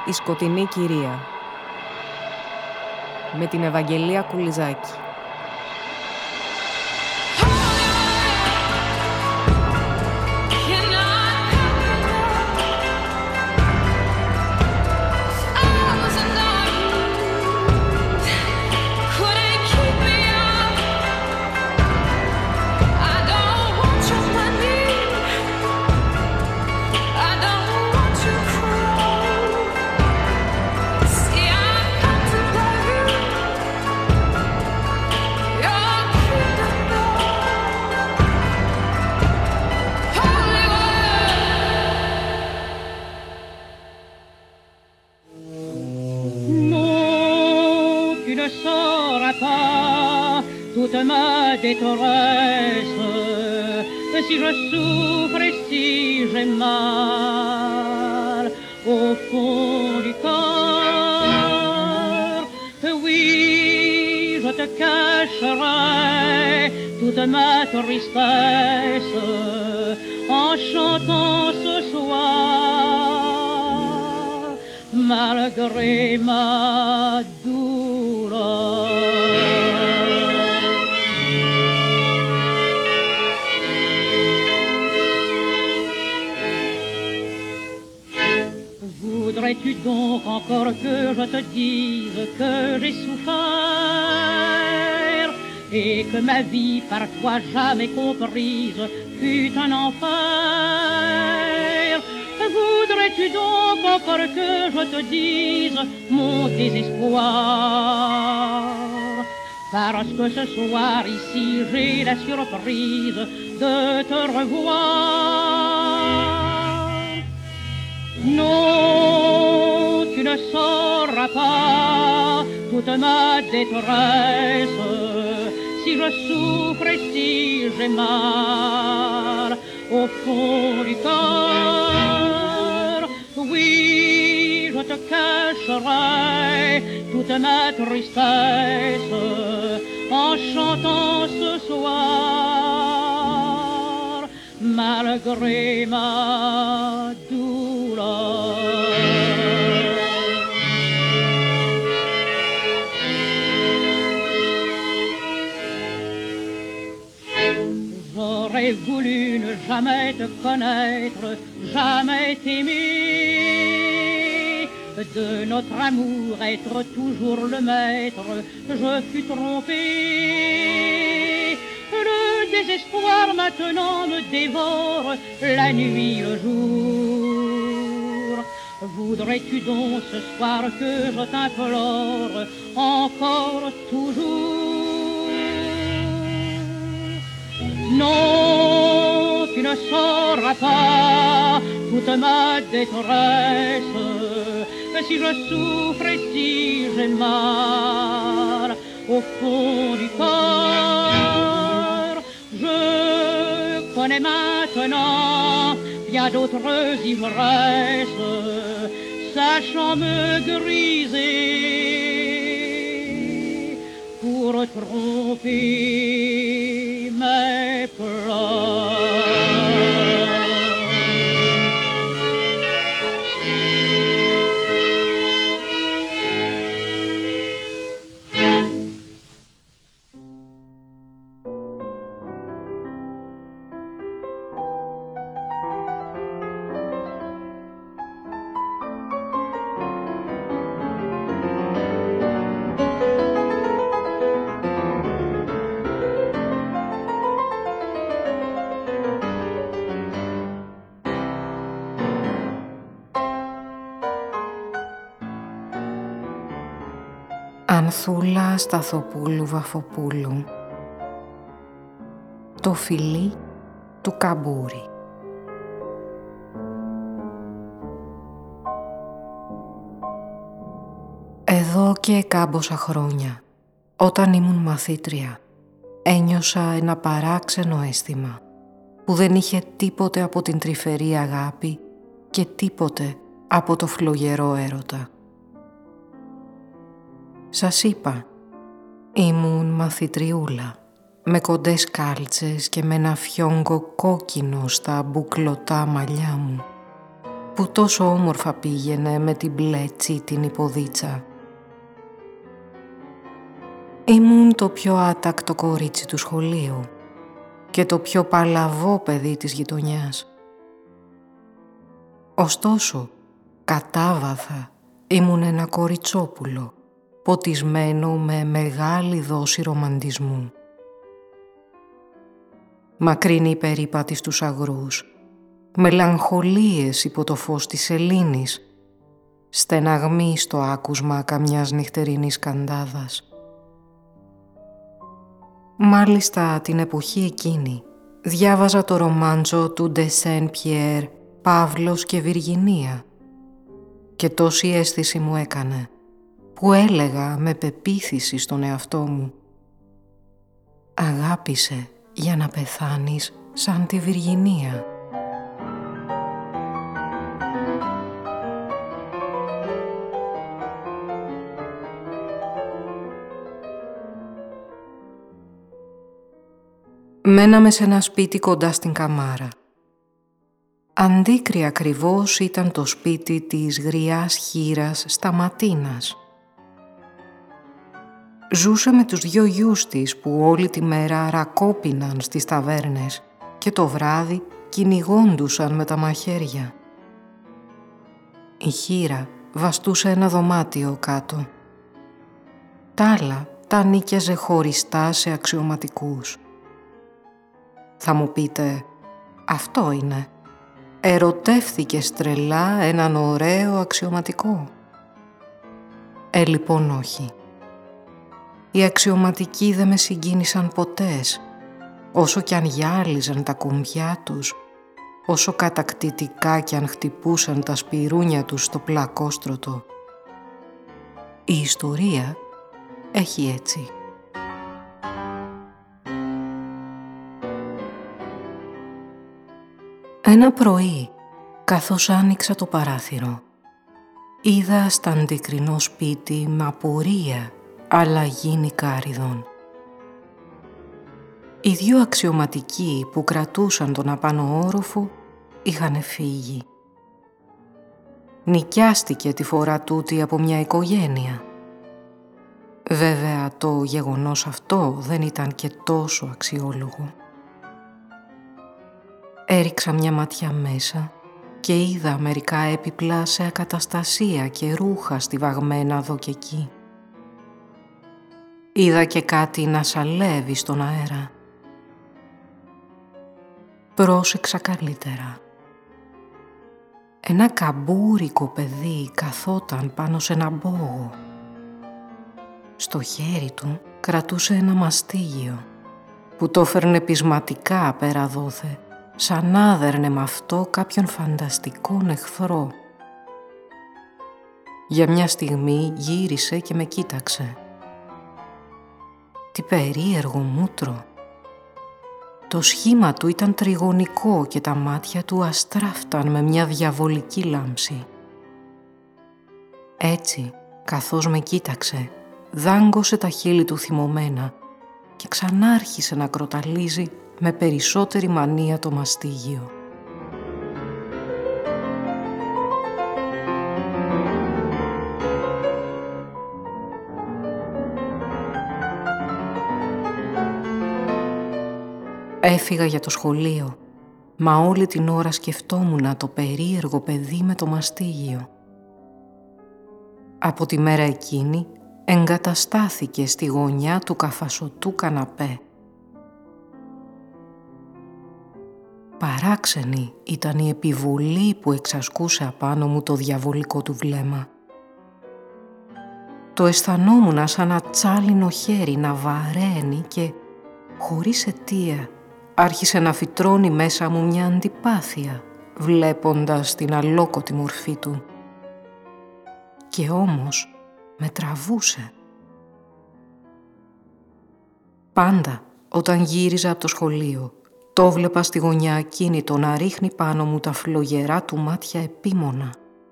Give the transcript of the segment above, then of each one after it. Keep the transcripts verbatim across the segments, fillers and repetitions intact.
Η σκοτεινή κυρία με την Ευαγγελία Κουλιζάκη. Toute ma détresse, si je souffre et si j'ai mal au fond du cœur, oui, je te cacherai toute ma tristesse en chantant ce soir, malgré ma douleur. Voudrais-tu donc encore que je te dise que j'ai souffert et que ma vie par toi jamais comprise fut un enfer? Voudrais-tu donc encore que je te dise mon désespoir? Parce que ce soir ici j'ai la surprise de te revoir. Non, tu ne sauras pas toute ma détresse, si je souffre et si j'ai mal au fond du cœur. Oui, je te cacherai toute ma tristesse en chantant ce soir, malgré ma douleur. J'aurais voulu ne jamais te connaître, jamais t'aimer, de notre amour être toujours le maître, je fus trompé. Le désespoir maintenant me dévore la nuit, le jour. Voudrais-tu donc ce soir que je t'implore encore toujours? Non, tu ne sauras pas toute ma détresse, si je souffre et si j'ai mal au fond du cœur. Je connais maintenant bien d'autres ivresses, sachant me griser pour tromper mes pleurs. Ανθούλα Σταθοπούλου Βαφοπούλου. Το φιλί του Καμπούρη. Εδώ και κάμποσα χρόνια, όταν ήμουν μαθήτρια, ένιωσα ένα παράξενο αίσθημα που δεν είχε τίποτε από την τρυφερή αγάπη και τίποτε από το φλογερό έρωτα. Σας είπα, ήμουν μαθητριούλα, με κοντές κάλτσες και με ένα φιόγκο κόκκινο στα μπουκλωτά μαλλιά μου. που τόσο όμορφα πήγαινε με την μπλε την υποδίτσα. Ήμουν το πιο άτακτο κορίτσι του σχολείου και το πιο παλαβό παιδί της γειτονιάς. Ωστόσο, κατάβαθα ήμουν ένα κοριτσόπουλο, ποτισμένο με μεγάλη δόση ρομαντισμού. Μακρινή περίπατη στους αγρούς, μελαγχολίες υπό το φως της σελήνης, στεναγμή στο άκουσμα καμιάς νυχτερινής καντάδας. Μάλιστα την εποχή εκείνη διάβαζα το ρομάντζο του Ντε Σεν Πιέρ, Παύλος και Βιργινία, και τόση αίσθηση μου έκανε που έλεγα με πεποίθηση στον εαυτό μου: αγάπησε για να πεθάνεις σαν τη Βιργινία. Μέναμε σε ένα σπίτι κοντά στην Καμάρα. Αντίκρυ ακριβώς ήταν το σπίτι της γριάς χήρας Σταματίνας. Ζούσε με τους δυο γιους της που όλη τη μέρα ρακόπιναν στις ταβέρνες και το βράδυ κυνηγόντουσαν με τα μαχαίρια. Η χήρα βαστούσε ένα δωμάτιο κάτω. Τ' άλλα τα νίκιαζε χωριστά σε αξιωματικούς. Θα μου πείτε, αυτό είναι. Ερωτεύθηκε στρελά έναν ωραίο αξιωματικό. Ε, λοιπόν όχι. Οι αξιωματικοί δεν με συγκίνησαν ποτέ, όσο κι αν γυάλιζαν τα κουμπιά τους, όσο κατακτητικά κι αν χτυπούσαν τα σπυρούνια τους στο πλακόστρωτο. Η ιστορία έχει έτσι. Ένα πρωί, καθώς άνοιξα το παράθυρο, είδα στα αντικρινό σπίτι με απορία αλλαγή νικάριδων. Οι δυο αξιωματικοί που κρατούσαν τον απάνω όροφο είχαν φύγει. Νοικιάστηκε τη φορά τούτη από μια οικογένεια. Βέβαια το γεγονός αυτό δεν ήταν και τόσο αξιόλογο. Έριξα μια ματιά μέσα και είδα μερικά έπιπλα σε ακαταστασία και ρούχα στιβαγμένα εδώ και εκεί. Είδα και κάτι να σαλεύει στον αέρα. Πρόσεξα καλύτερα. Ένα καμπούρικο παιδί καθόταν πάνω σε ένα μπόγο. Στο χέρι του κρατούσε ένα μαστίγιο που το φέρνε πεισματικά πέρα δόθε, σαν άδερνε με αυτό κάποιον φανταστικόν εχθρό. Για μια στιγμή γύρισε και με κοίταξε. Τι περίεργο μούτρο. Το σχήμα του ήταν τριγωνικό και τα μάτια του αστράφταν με μια διαβολική λάμψη. Έτσι, καθώς με κοίταξε, δάγκωσε τα χείλη του θυμωμένα και ξανάρχισε να κροταλίζει με περισσότερη μανία το μαστίγιο. Έφυγα για το σχολείο, μα όλη την ώρα σκεφτόμουν το περίεργο παιδί με το μαστίγιο. Από τη μέρα εκείνη εγκαταστάθηκε στη γωνιά του καφασωτού καναπέ. Παράξενη ήταν η επιβολή που εξασκούσε απάνω μου το διαβολικό του βλέμμα. Το αισθανόμουν σαν ένα τσάλινο χέρι να βαραίνει και, χωρίς αιτία, άρχισε να φυτρώνει μέσα μου μια αντιπάθεια, βλέποντας την αλόκοτη μορφή του. Και όμως με τραβούσε. Πάντα, όταν γύριζα από το σχολείο, το βλέπα στη γωνιά ακίνητο να ρίχνει πάνω μου τα φλογερά του μάτια επίμονα.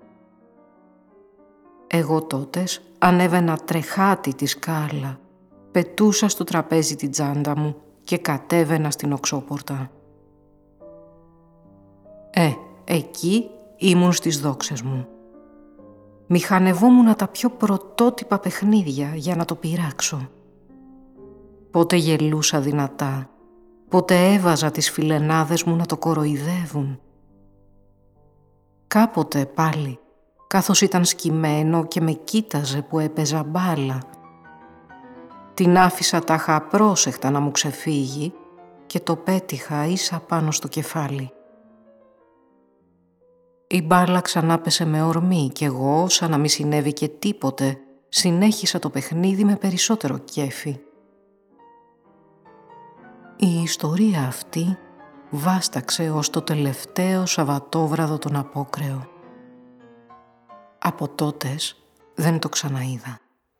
Εγώ τότες ανέβαινα τρεχάτη τη σκάλα, πετούσα στο τραπέζι την τσάντα μου και κατέβαινα στην οξόπορτα. Ε, εκεί ήμουν στις δόξες μου. Μηχανευόμουν τα πιο πρωτότυπα παιχνίδια για να το πειράξω. Πότε γελούσα δυνατά, πότε έβαζα τις φιλενάδες μου να το κοροϊδεύουν. Κάποτε πάλι, καθώς ήταν σκυμμένο και με κοίταζε που έπαιζα μπάλα, την άφησα τάχα απρόσεχτα να μου ξεφύγει και το πέτυχα ίσα πάνω στο κεφάλι. Η μπάλα ξανά πέσε με ορμή κι εγώ, σαν να μη συνέβη και τίποτε, συνέχισα το παιχνίδι με περισσότερο κέφι. Η ιστορία αυτή βάσταξε ως το τελευταίο Σαββατόβραδο τον Απόκρεο. Από τότες δεν το ξαναείδα.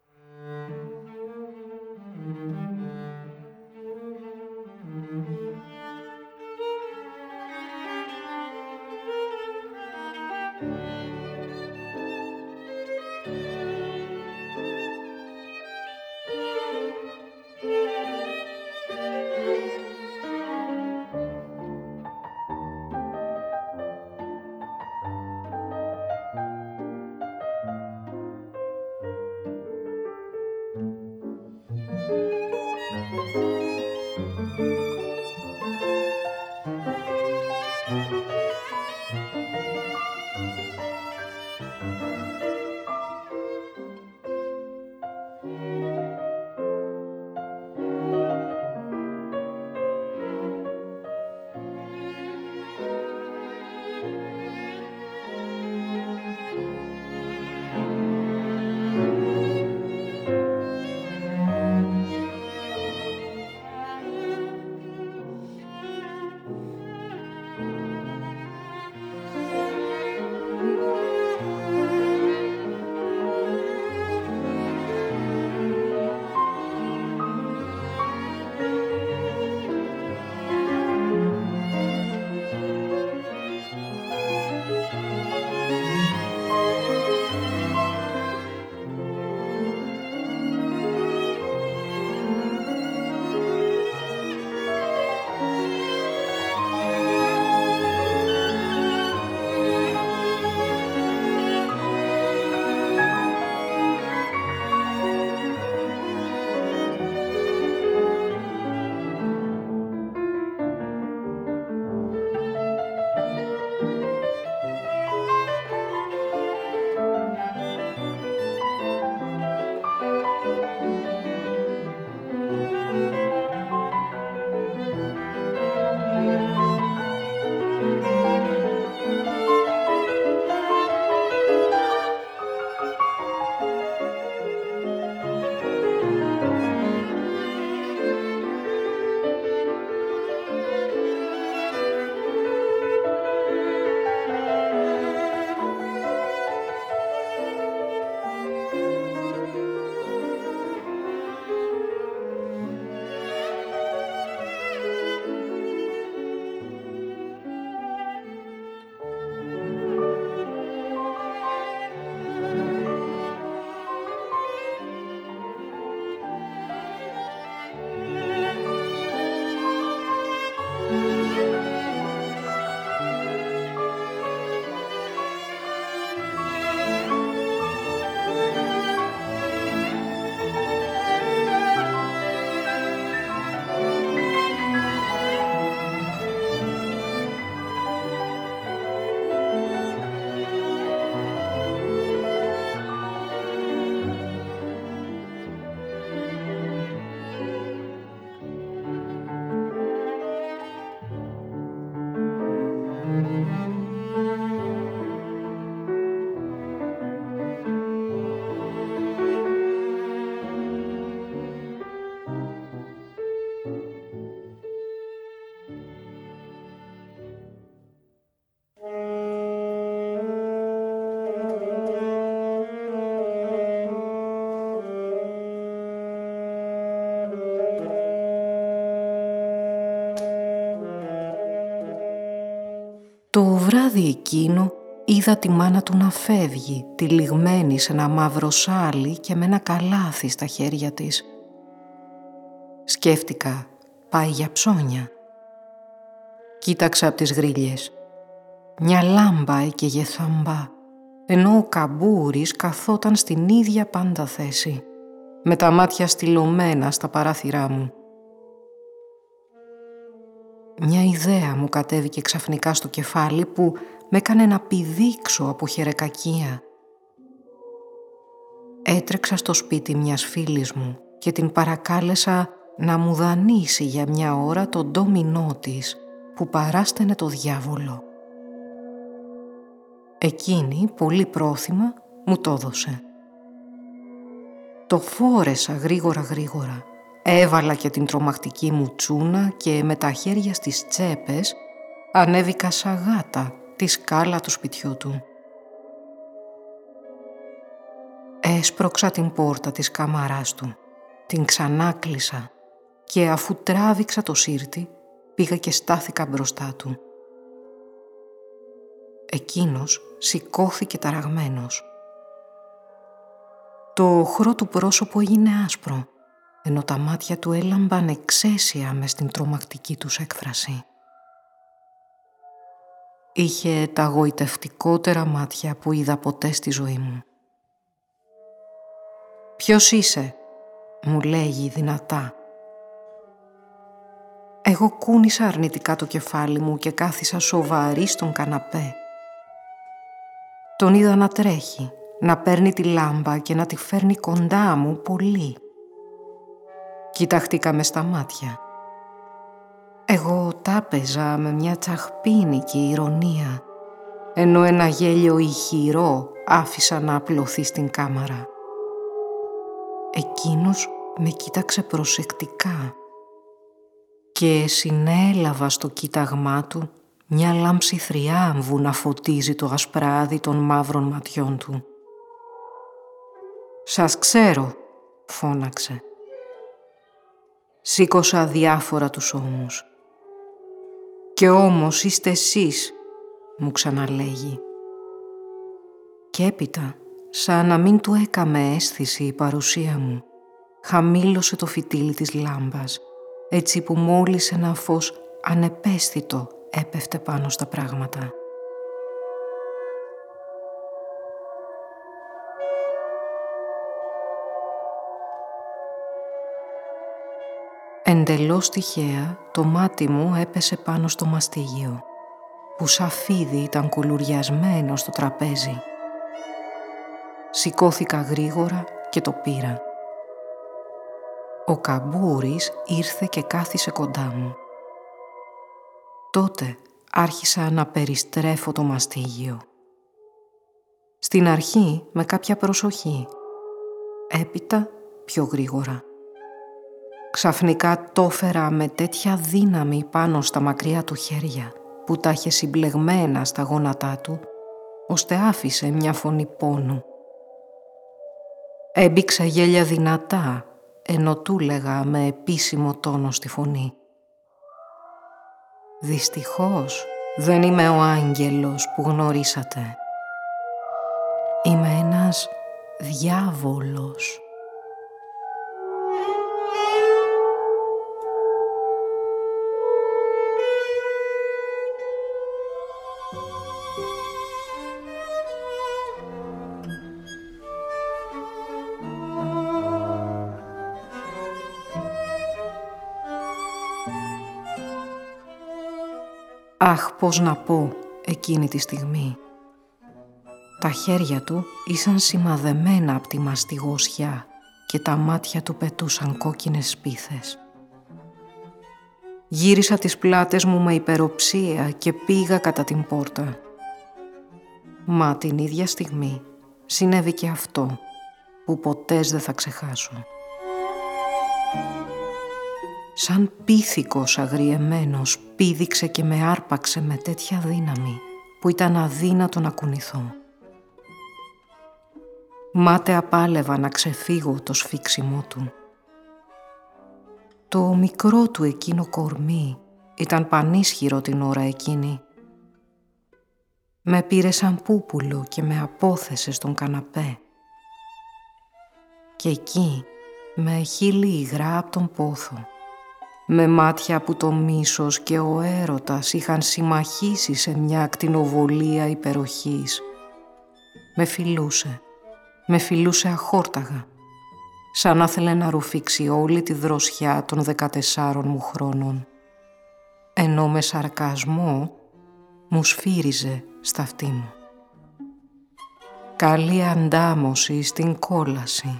Το βράδυ εκείνο είδα τη μάνα του να φεύγει, τυλιγμένη σε ένα μαύρο σάλι και με ένα καλάθι στα χέρια της. Σκέφτηκα, πάει για ψώνια. Κοίταξα από τις γρίλες. Μια λάμπα έκαιγε θαμπά, ενώ ο καμπούρης καθόταν στην ίδια πάντα θέση, με τα μάτια στυλωμένα στα παράθυρά μου. Μια ιδέα μου κατέβηκε ξαφνικά στο κεφάλι που με έκανε να πηδήξω από χερεκακία. Έτρεξα στο σπίτι μιας φίλης μου και την παρακάλεσα να μου δανείσει για μια ώρα το ντόμινό της που παράσταινε το διάβολο. Εκείνη, πολύ πρόθυμα, μου το έδωσε. Το φόρεσα γρήγορα γρήγορα. Έβαλα και την τρομακτική μου τσούνα και με τα χέρια στις τσέπες ανέβηκα σαν γάτα τη σκάλα του σπιτιού του. Έσπρωξα την πόρτα της κάμαράς του, την ξανάκλεισα και αφού τράβηξα το σύρτη πήγα και στάθηκα μπροστά του. Εκείνος σηκώθηκε ταραγμένος. Το οχρό του πρόσωπο έγινε άσπρο, ενώ τα μάτια του έλαμπαν εξαίσια μες στην τρομακτική τους έκφραση. Είχε τα γοητευτικότερα μάτια που είδα ποτέ στη ζωή μου. «Ποιος είσαι?» μου λέγει δυνατά. Εγώ κούνησα αρνητικά το κεφάλι μου και κάθισα σοβαρή στον καναπέ. Τον είδα να τρέχει, να παίρνει τη λάμπα και να τη φέρνει κοντά μου πολύ. Κοιταχτήκαμε στα μάτια. Εγώ τάπεζα με μια τσαχπίνικη ηρωνία, ενώ ένα γέλιο ηχηρό άφησα να απλωθεί στην κάμαρα. Εκείνος με κοίταξε προσεκτικά και συνέλαβα στο κοίταγμά του μια λάμψη θριάμβου να φωτίζει το ασπράδι των μαύρων ματιών του. «Σας ξέρω», φώναξε. Σήκωσα αδιάφορα τους ώμους. «Και όμως είστε εσείς», μου ξαναλέγει. Και έπειτα, σαν να μην του έκαμε αίσθηση η παρουσία μου, χαμήλωσε το φυτίλι της λάμπας, έτσι που μόλις ένα φως ανεπαίσθητο έπεφτε πάνω στα πράγματα. Εντελώς τυχαία το μάτι μου έπεσε πάνω στο μαστίγιο, που σαν φίδι ήταν κουλουριασμένο στο τραπέζι. Σηκώθηκα γρήγορα και το πήρα. Ο καμπούρης ήρθε και κάθισε κοντά μου. Τότε άρχισα να περιστρέφω το μαστίγιο. Στην αρχή με κάποια προσοχή, έπειτα πιο γρήγορα. Ξαφνικά το έφερα με τέτοια δύναμη πάνω στα μακριά του χέρια που τα είχε συμπλεγμένα στα γόνατά του, ώστε άφησε μια φωνή πόνου. Έμπηξα γέλια δυνατά, ενώ του λέγα με επίσημο τόνο στη φωνή. «Δυστυχώς δεν είμαι ο άγγελος που γνωρίσατε. Είμαι ένας διάβολος». Αχ, πώς να πω εκείνη τη στιγμή. Τα χέρια του ήσαν σημαδεμένα από τη μαστιγώσια και τα μάτια του πετούσαν κόκκινες σπίθες. Γύρισα τις πλάτες μου με υπεροψία και πήγα κατά την πόρτα. Μα την ίδια στιγμή συνέβη και αυτό που ποτέ δεν θα ξεχάσω. Σαν πίθηκος αγριεμένος πήδηξε και με άρπαξε με τέτοια δύναμη που ήταν αδύνατο να κουνηθώ. Μάταια πάλευα να ξεφύγω το σφίξιμό του. Το μικρό του εκείνο κορμί ήταν πανίσχυρο την ώρα εκείνη. Με πήρε σαν πούπουλο και με απόθεσε στον καναπέ. Και εκεί με χείλη υγρά από τον πόθο με μάτια που το μίσος και ο έρωτας είχαν συμμαχίσει σε μια ακτινοβολία υπεροχής. Με φιλούσε, με φιλούσε αχόρταγα, σαν να θέλε να ρουφήξει όλη τη δροσιά των δεκατεσσάρων μου χρόνων, ενώ με σαρκασμό μου σφύριζε στα αυτή μου. Καλή αντάμωση στην κόλαση.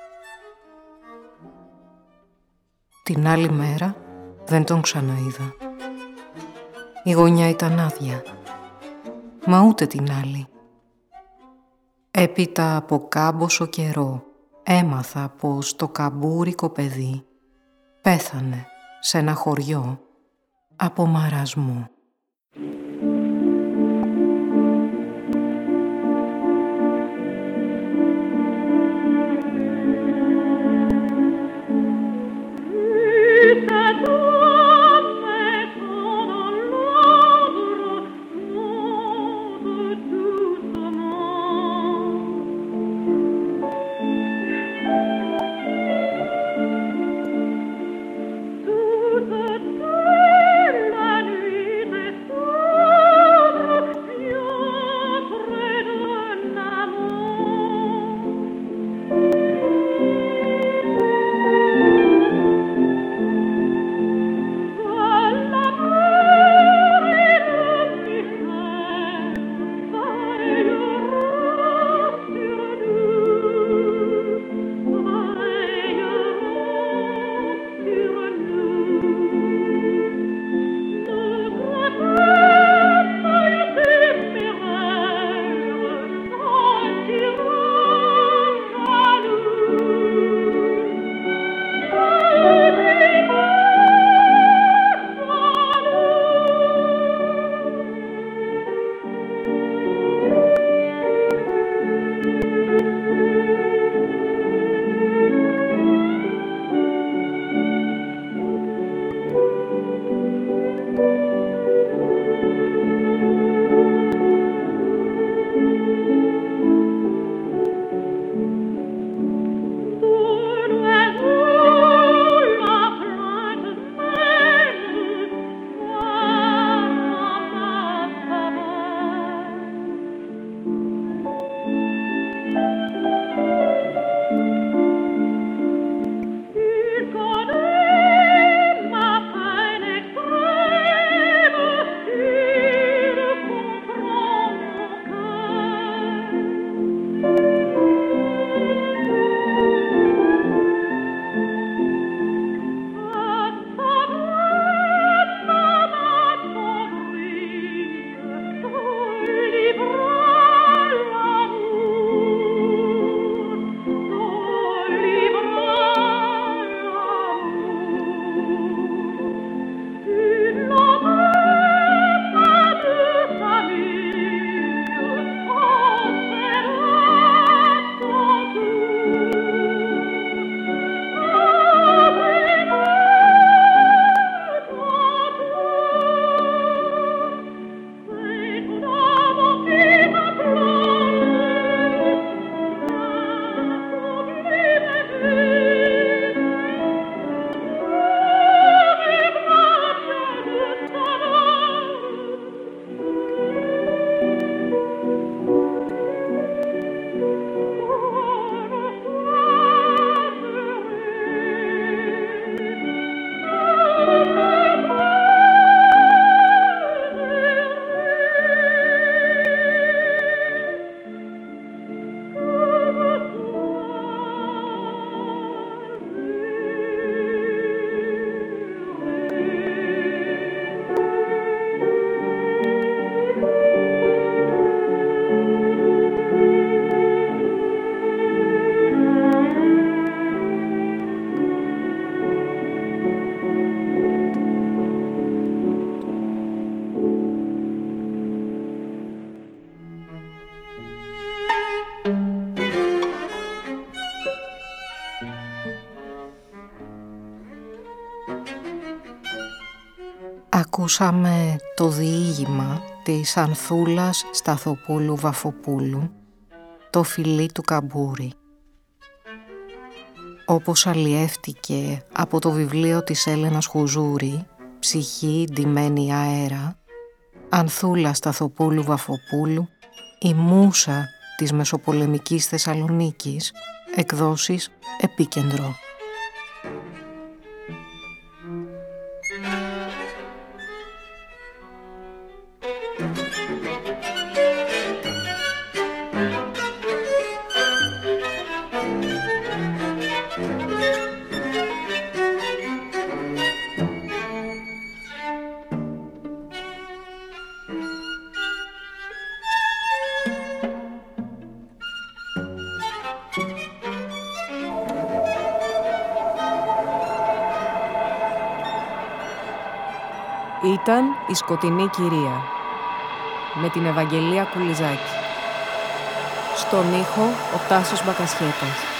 Την άλλη μέρα δεν τον ξαναείδα. Η γωνιά ήταν άδεια, μα ούτε την άλλη. Έπειτα από κάμποσο καιρό έμαθα πως το καμπούρικο παιδί πέθανε σε ένα χωριό από μαρασμό. Ακούσαμε το διήγημα της Ανθούλας Σταθοπούλου Βαφοπούλου, το φιλί του Καμπούρη. όπως αλλιεύτηκε από το βιβλίο της Έλενας Χουζούρη, «Ψυχή ντυμένη αέρα», Ανθούλα Σταθοπούλου Βαφοπούλου, «Η Μούσα της Μεσοπολεμικής Θεσσαλονίκης», εκδόσεις Επίκεντρο. Ήταν η Σκοτεινή Κυρία με την Ευαγγελία Κουλιζάκη. Στον ήχο ο Τάσος Μπακασχέτας.